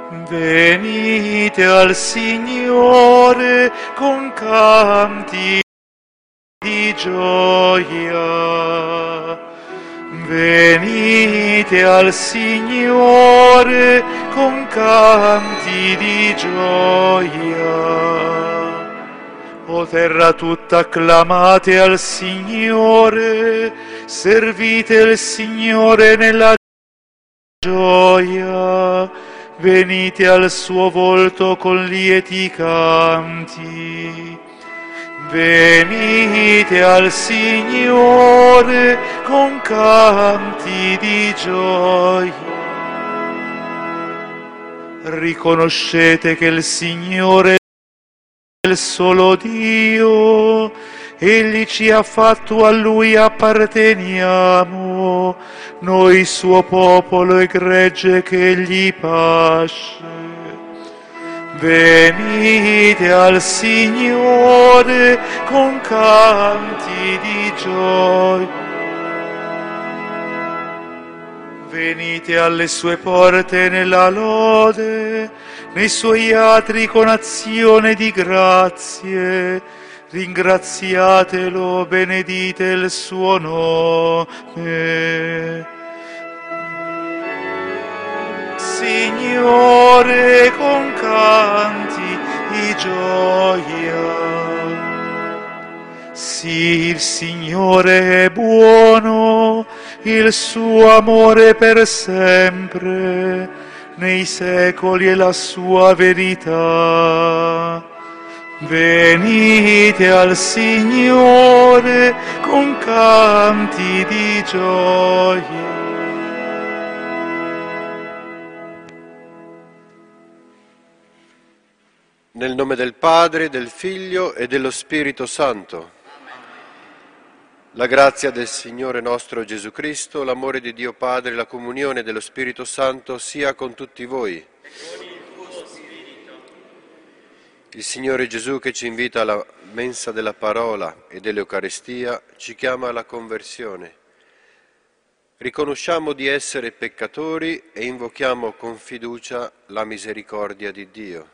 Venite al Signore con canti di gioia. Venite al Signore con canti di gioia. O terra tutta, acclamate al Signore, servite il Signore nella gioia, venite al suo volto con lieti canti. Venite al Signore con canti di gioia. Riconoscete che il Signore è il solo Dio, Egli ci ha fatto, a Lui apparteniamo, noi suo popolo e gregge che Egli pasce. Venite al Signore con canti di gioia. Venite alle sue porte nella lode, nei suoi atri con azione di grazie. Ringraziatelo, benedite il suo nome. Signore con canti di gioia. Sì, il Signore è buono, il suo amore per sempre, nei secoli è la sua verità. Venite al Signore con canti di gioia. Nel nome del Padre, del Figlio e dello Spirito Santo. La grazia del Signore nostro Gesù Cristo, l'amore di Dio Padre, la comunione dello Spirito Santo sia con tutti voi. Il Signore Gesù, che ci invita alla mensa della parola e dell'Eucaristia, ci chiama alla conversione. Riconosciamo di essere peccatori e invochiamo con fiducia la misericordia di Dio.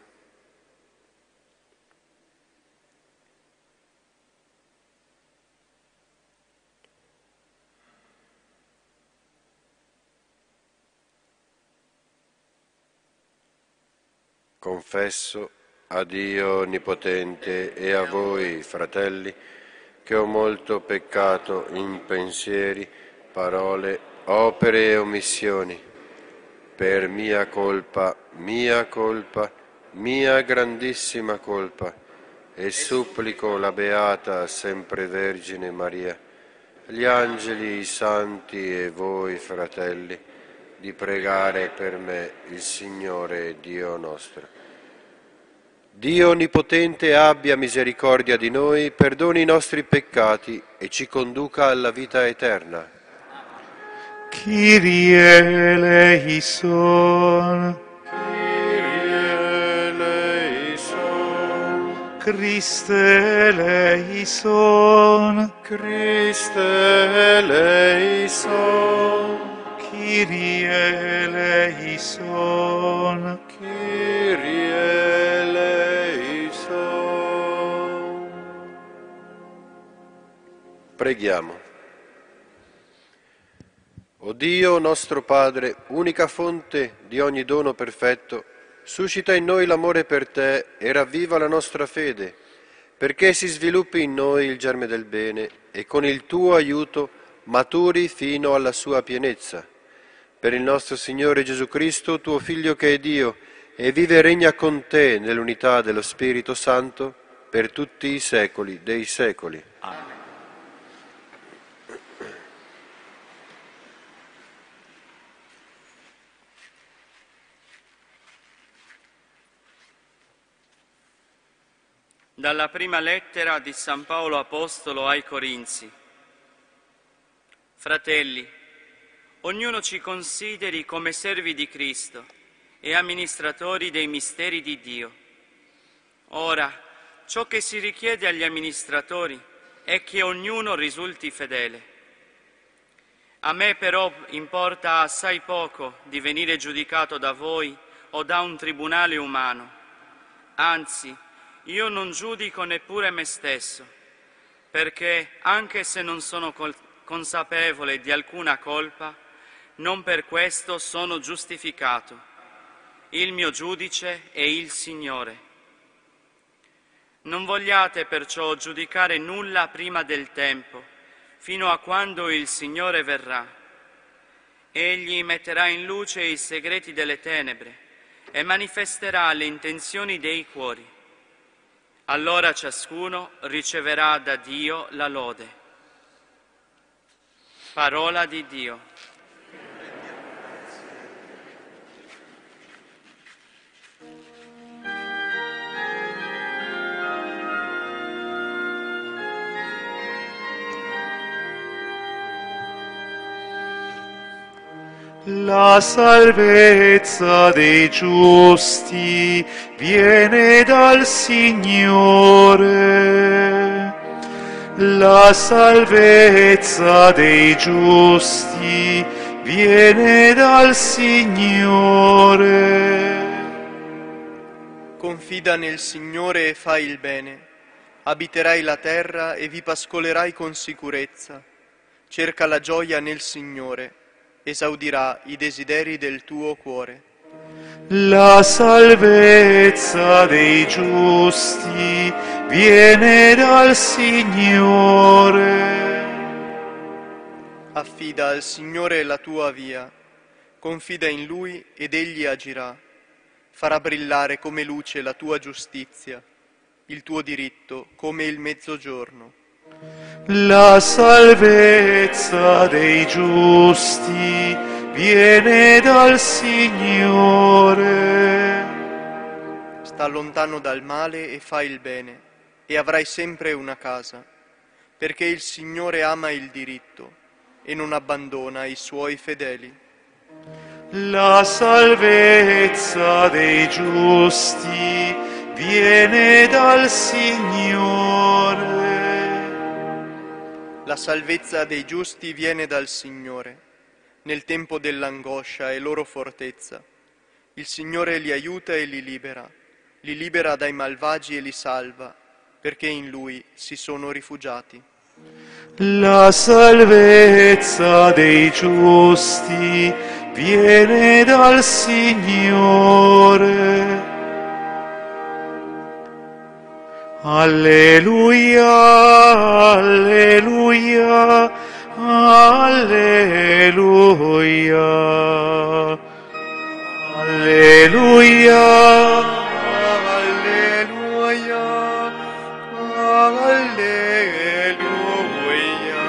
Confesso a Dio Onnipotente e a voi, fratelli, che ho molto peccato in pensieri, parole, opere e omissioni, per mia colpa, mia grandissima colpa, e supplico la Beata Sempre Vergine Maria, gli angeli, i santi e voi, fratelli, di pregare per me il Signore Dio nostro. Dio Onnipotente abbia misericordia di noi, perdoni i nostri peccati e ci conduca alla vita eterna. Kyrie eleison. Kyrie eleison. Christe eleison. Christe eleison. Kyrie eleison. Kyrie eleison. Preghiamo. O Dio nostro Padre, unica fonte di ogni dono perfetto, suscita in noi l'amore per Te e ravviva la nostra fede, perché si sviluppi in noi il germe del bene e con il Tuo aiuto maturi fino alla sua pienezza. Per il nostro Signore Gesù Cristo, Tuo Figlio che è Dio, e vive e regna con Te nell'unità dello Spirito Santo per tutti i secoli dei secoli. Amen. Dalla prima lettera di San Paolo Apostolo ai Corinzi. Fratelli, ognuno ci consideri come servi di Cristo e amministratori dei misteri di Dio. Ora, ciò che si richiede agli amministratori è che ognuno risulti fedele. A me però importa assai poco di venire giudicato da voi o da un tribunale umano. Anzi, io non giudico neppure me stesso, perché anche se non sono consapevole di alcuna colpa, non per questo sono giustificato. Il mio giudice è il Signore. Non vogliate perciò giudicare nulla prima del tempo, fino a quando il Signore verrà. Egli metterà in luce i segreti delle tenebre e manifesterà le intenzioni dei cuori. Allora ciascuno riceverà da Dio la lode. Parola di Dio. La salvezza dei giusti viene dal Signore. La salvezza dei giusti viene dal Signore. Confida nel Signore e fai il bene. Abiterai la terra e vi pascolerai con sicurezza. Cerca la gioia nel Signore. Esaudirà i desideri del tuo cuore. La salvezza dei giusti viene dal Signore. Affida al Signore la tua via, confida in Lui ed Egli agirà. Farà brillare come luce la tua giustizia, il tuo diritto come il mezzogiorno. La salvezza dei giusti viene dal Signore. Sta lontano dal male e fai il bene, e avrai sempre una casa, perché il Signore ama il diritto e non abbandona i suoi fedeli. La salvezza dei giusti viene dal Signore. La salvezza dei giusti viene dal Signore. Nel tempo dell'angoscia è loro fortezza. Il Signore li aiuta e li libera dai malvagi e li salva, perché in Lui si sono rifugiati. La salvezza dei giusti viene dal Signore. Alleluia, alleluia, alleluia, alleluia, alleluia, alleluia.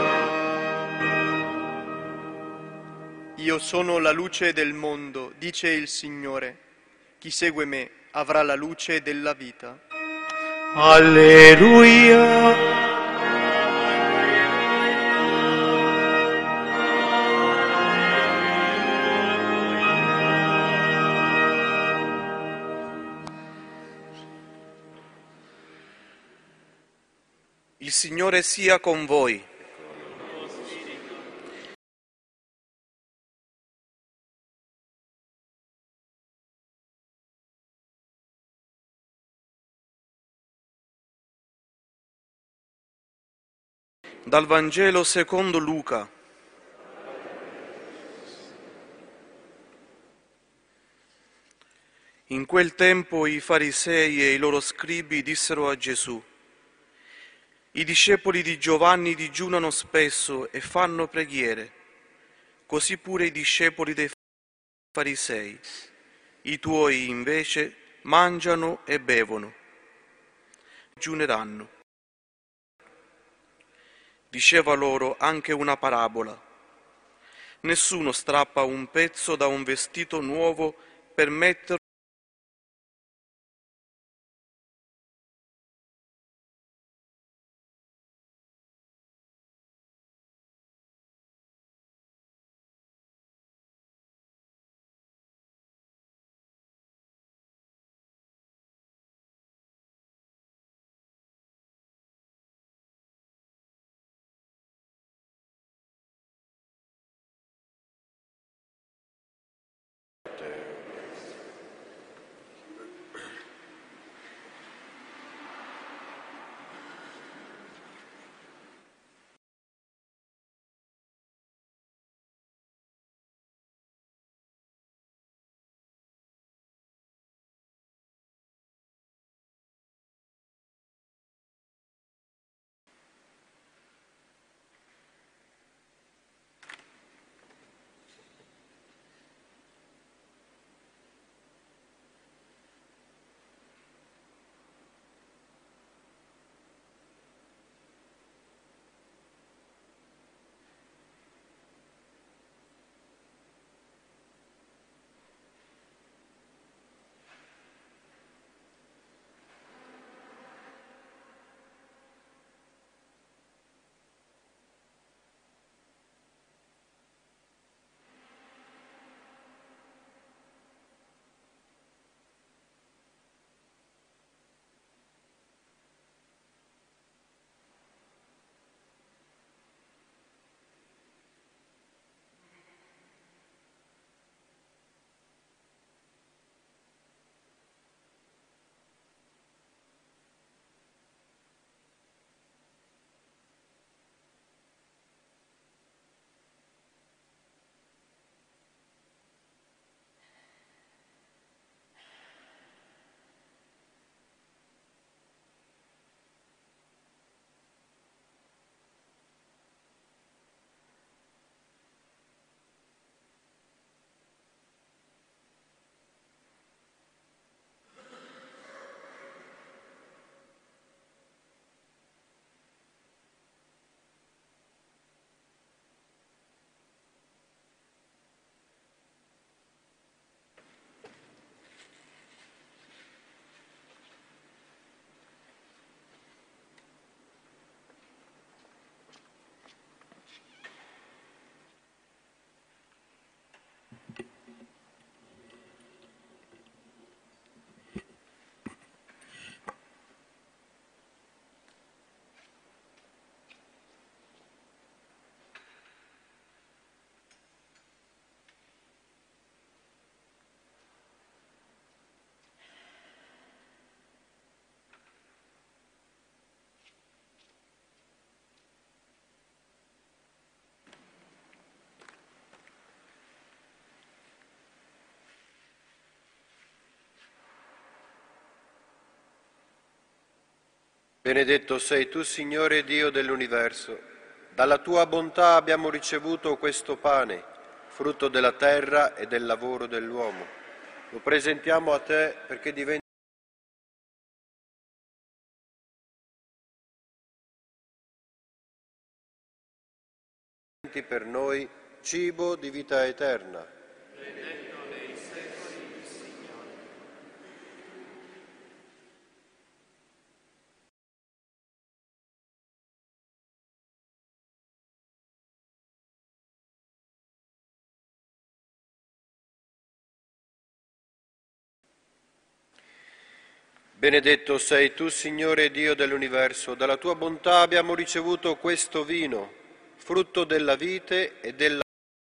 Io sono la luce del mondo, dice il Signore. Chi segue me avrà la luce della vita. Alleluia. Il Signore sia con voi. Dal Vangelo secondo Luca. In quel tempo i farisei e i loro scribi dissero a Gesù: i discepoli di Giovanni digiunano spesso e fanno preghiere, così pure i discepoli dei farisei. I tuoi invece mangiano e bevono. Digiuneranno. Diceva loro anche una parabola. Nessuno strappa un pezzo da un vestito nuovo per metterlo Benedetto sei tu, Signore Dio dell'universo. Dalla tua bontà abbiamo ricevuto questo pane, frutto della terra e del lavoro dell'uomo. Lo presentiamo a te perché diventi per noi cibo di vita eterna. Benedetto sei tu, Signore Dio dell'universo, dalla tua bontà abbiamo ricevuto questo vino, frutto della vite e della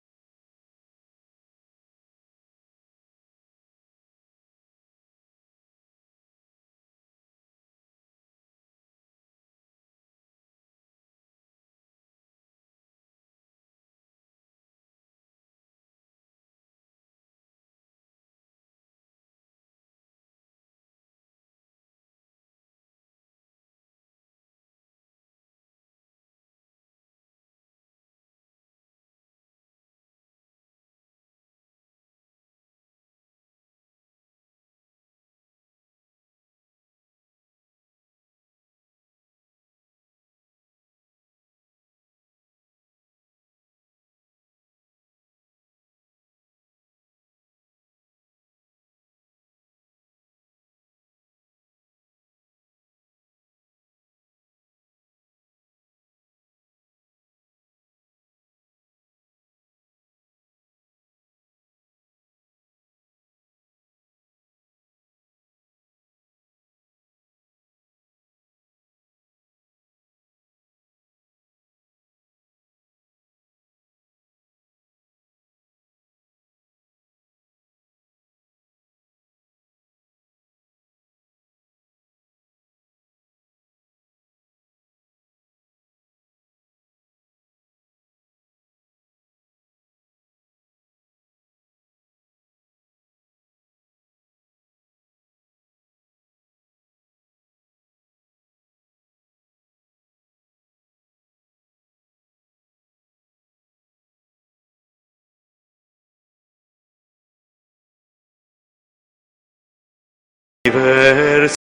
Verso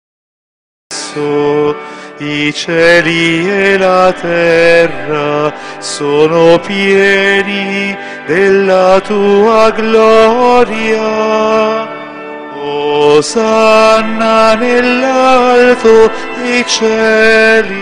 i cieli e la terra sono pieni della tua gloria. Osanna nell'alto dei cieli.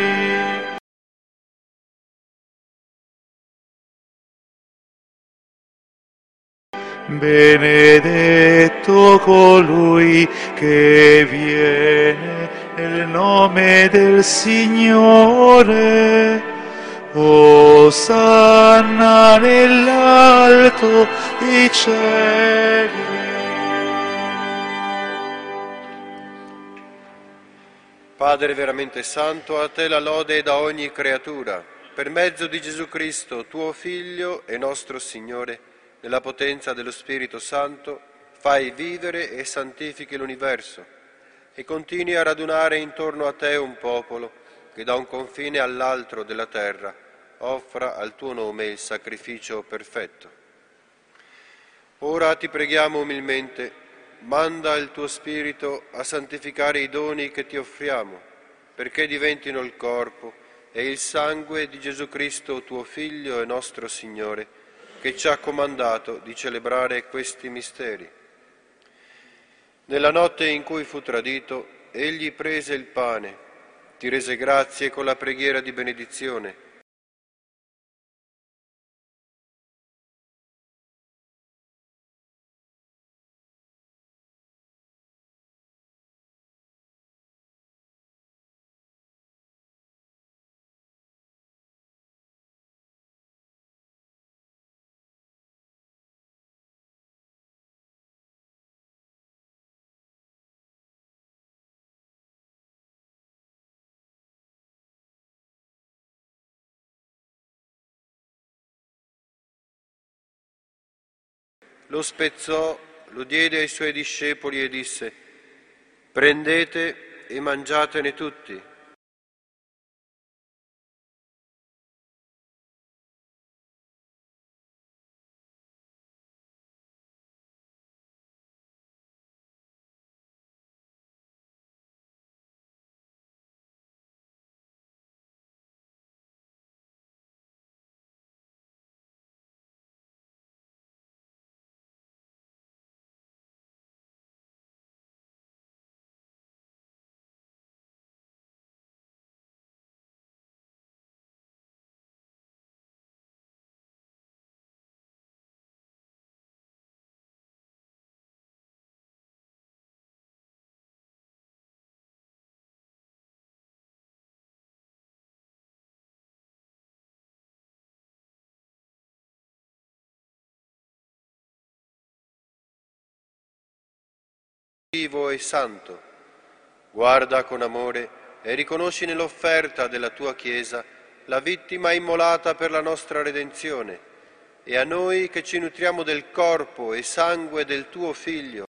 Benedetto colui che viene nel nome del Signore. Osanna nell'alto dei cieli. Padre veramente santo, a te la lode da ogni creatura, per mezzo di Gesù Cristo, tuo Figlio e nostro Signore, nella potenza dello Spirito Santo, fai vivere e santifichi l'universo e continui a radunare intorno a te un popolo che da un confine all'altro della terra offra al tuo nome il sacrificio perfetto. Ora ti preghiamo umilmente, manda il tuo Spirito a santificare i doni che ti offriamo, perché diventino il corpo e il sangue di Gesù Cristo, tuo Figlio e nostro Signore, che ci ha comandato di celebrare questi misteri. Nella notte in cui fu tradito, egli prese il pane, ti rese grazie con la preghiera di benedizione. Lo spezzò, lo diede ai suoi discepoli e disse: «Prendete e mangiatene tutti, vivo e santo. Guarda con amore e riconosci nell'offerta della tua Chiesa la vittima immolata per la nostra redenzione, e a noi che ci nutriamo del corpo e sangue del tuo Figlio,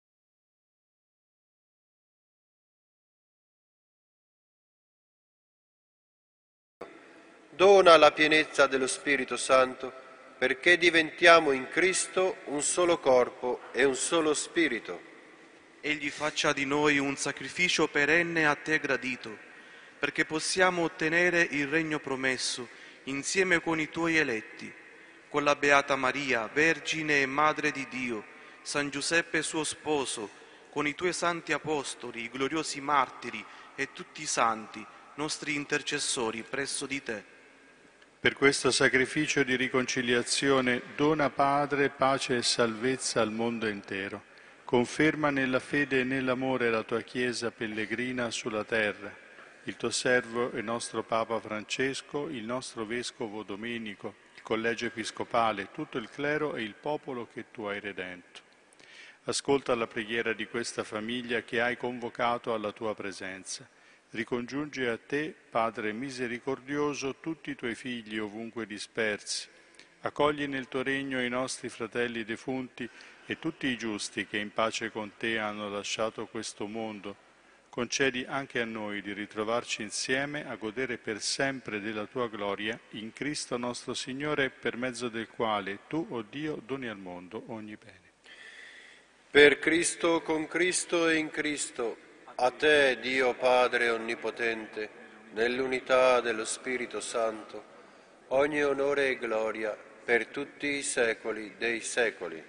dona la pienezza dello Spirito Santo, perché diventiamo in Cristo un solo corpo e un solo Spirito. Egli faccia di noi un sacrificio perenne a te gradito, perché possiamo ottenere il regno promesso insieme con i tuoi eletti, con la Beata Maria, Vergine e Madre di Dio, San Giuseppe suo sposo, con i tuoi santi apostoli, i gloriosi martiri e tutti i santi, nostri intercessori presso di te. Per questo sacrificio di riconciliazione dona, Padre, pace e salvezza al mondo intero. Conferma nella fede e nell'amore la tua Chiesa pellegrina sulla terra, il tuo servo e nostro Papa Francesco, il nostro Vescovo Domenico, il Collegio Episcopale, tutto il clero e il popolo che tu hai redento. Ascolta la preghiera di questa famiglia che hai convocato alla tua presenza. Ricongiunge a te, Padre misericordioso, tutti i tuoi figli ovunque dispersi. Accogli nel tuo regno i nostri fratelli defunti e tutti i giusti che in pace con te hanno lasciato questo mondo. Concedi anche a noi di ritrovarci insieme a godere per sempre della tua gloria in Cristo nostro Signore, per mezzo del quale tu, o Dio, doni al mondo ogni bene. Per Cristo, con Cristo e in Cristo, a te, Dio Padre Onnipotente, nell'unità dello Spirito Santo, ogni onore e gloria per tutti i secoli dei secoli.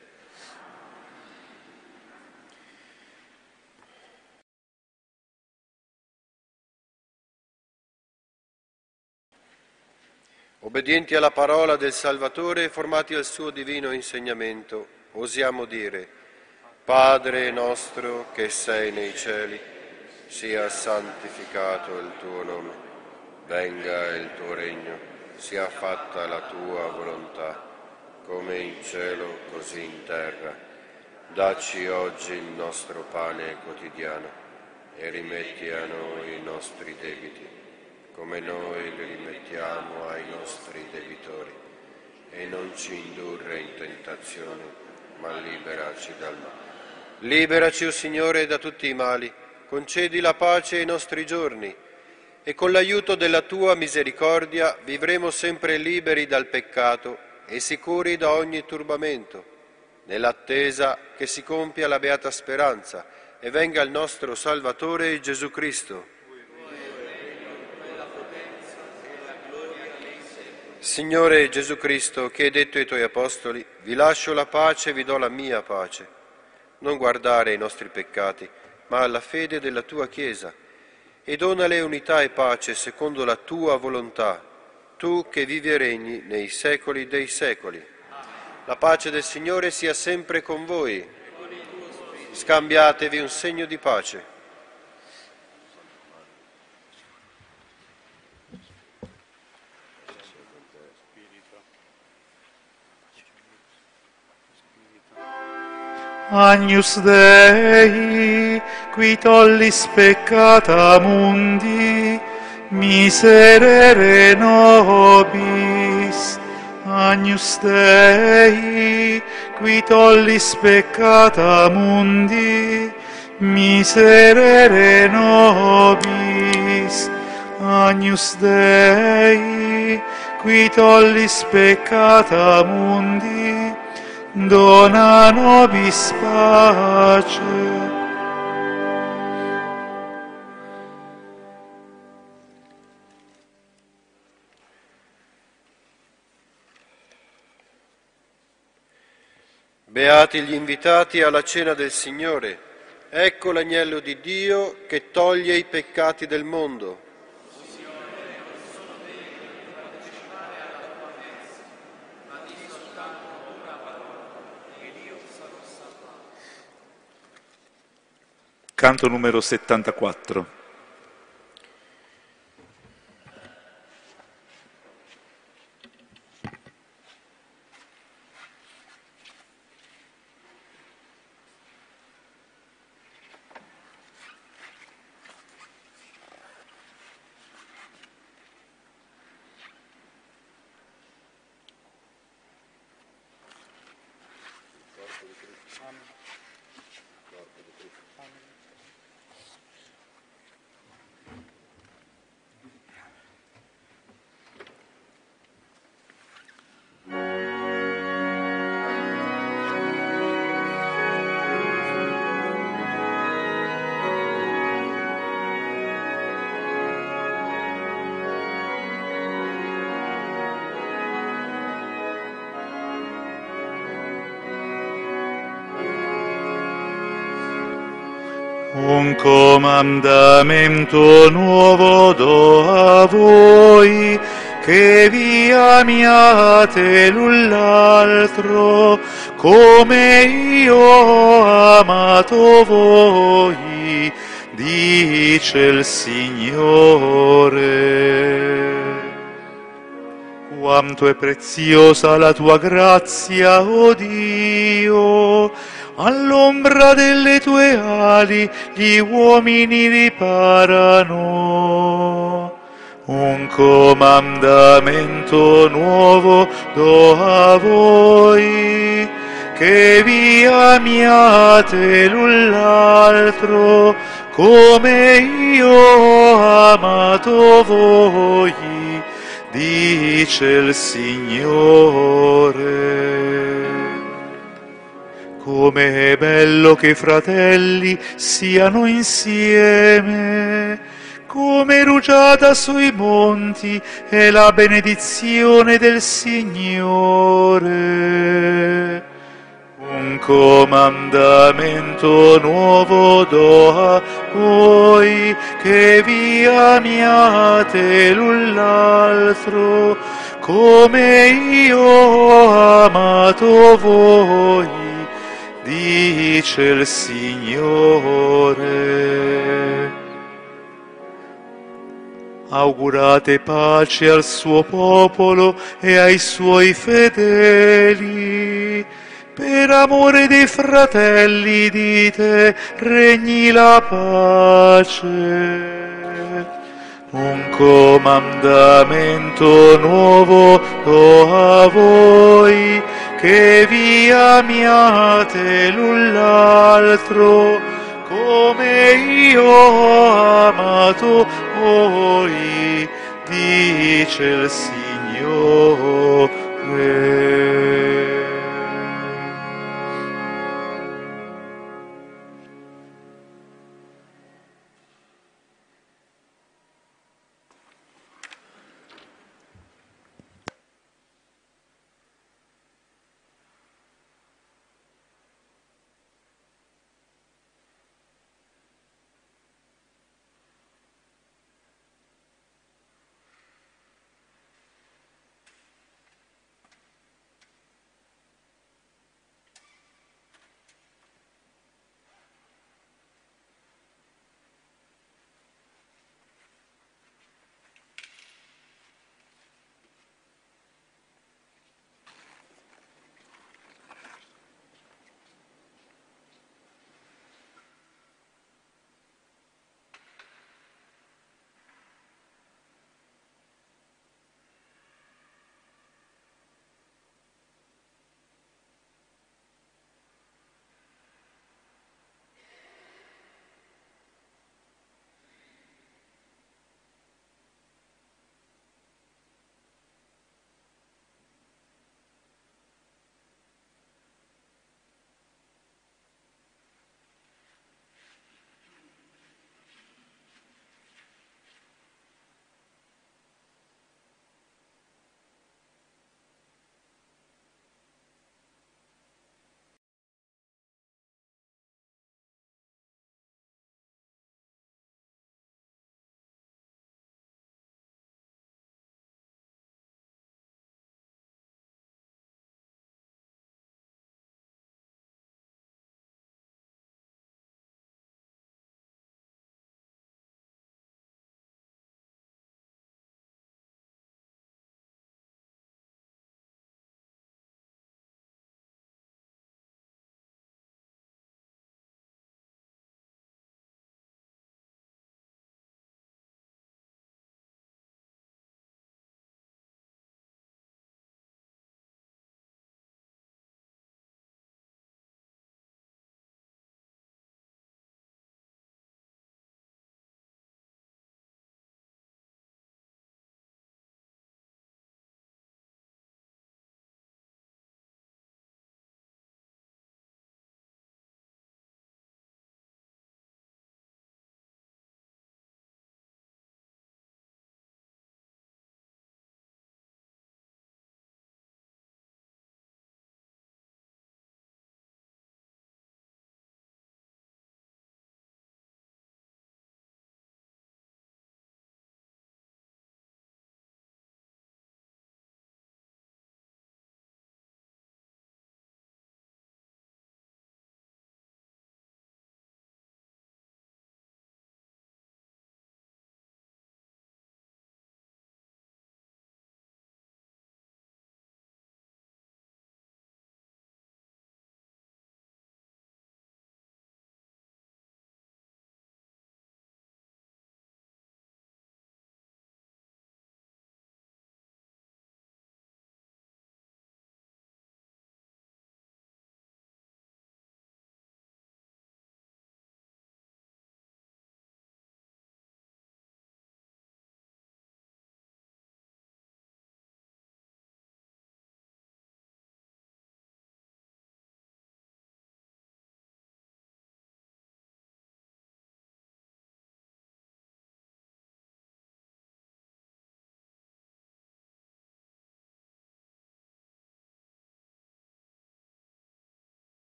Obbedienti alla parola del Salvatore e formati al suo divino insegnamento, osiamo dire: Padre nostro che sei nei cieli, sia santificato il tuo nome, venga il tuo regno, sia fatta la tua volontà, come in cielo così in terra. Dacci oggi il nostro pane quotidiano e rimetti a noi i nostri debiti, come noi li rimettiamo ai nostri debitori, e non ci indurre in tentazione, ma liberaci dal male. Liberaci, o Signore, da tutti i mali, concedi la pace ai nostri giorni, e con l'aiuto della tua misericordia vivremo sempre liberi dal peccato e sicuri da ogni turbamento, nell'attesa che si compia la beata speranza e venga il nostro Salvatore Gesù Cristo. Signore Gesù Cristo, che hai detto ai tuoi apostoli: vi lascio la pace, vi do la mia pace. Non guardare ai nostri peccati, ma alla fede della tua Chiesa, e donale unità e pace secondo la tua volontà, tu che vivi e regni nei secoli dei secoli. La pace del Signore sia sempre con voi. Scambiatevi un segno di pace. Agnus Dei, qui tollis peccata mundi, miserere nobis. Agnus Dei, qui tollis peccata mundi, miserere nobis. Agnus Dei, qui tollis peccata mundi, dona nobis pace. Beati gli invitati alla cena del Signore. Ecco l'agnello di Dio che toglie i peccati del mondo. Canto numero 74. Un comandamento nuovo do a voi, che vi amiate l'un l'altro, come io ho amato voi, dice il Signore. Quanto è preziosa la tua grazia, o Dio! All'ombra delle tue ali gli uomini riparano. Un comandamento nuovo do a voi, che vi amiate l'un l'altro, come io ho amato voi, dice il Signore. Come è bello che i fratelli siano insieme, come rugiada sui monti è la benedizione del Signore. Un comandamento nuovo do a voi, che vi amiate l'un l'altro, come io ho amato voi, dice il Signore. Augurate pace al suo popolo e ai suoi fedeli. Per amore dei fratelli dite, regni la pace. Un comandamento nuovo do a voi, che vi amiate l'un l'altro, come io ho amato voi, dice il Signore.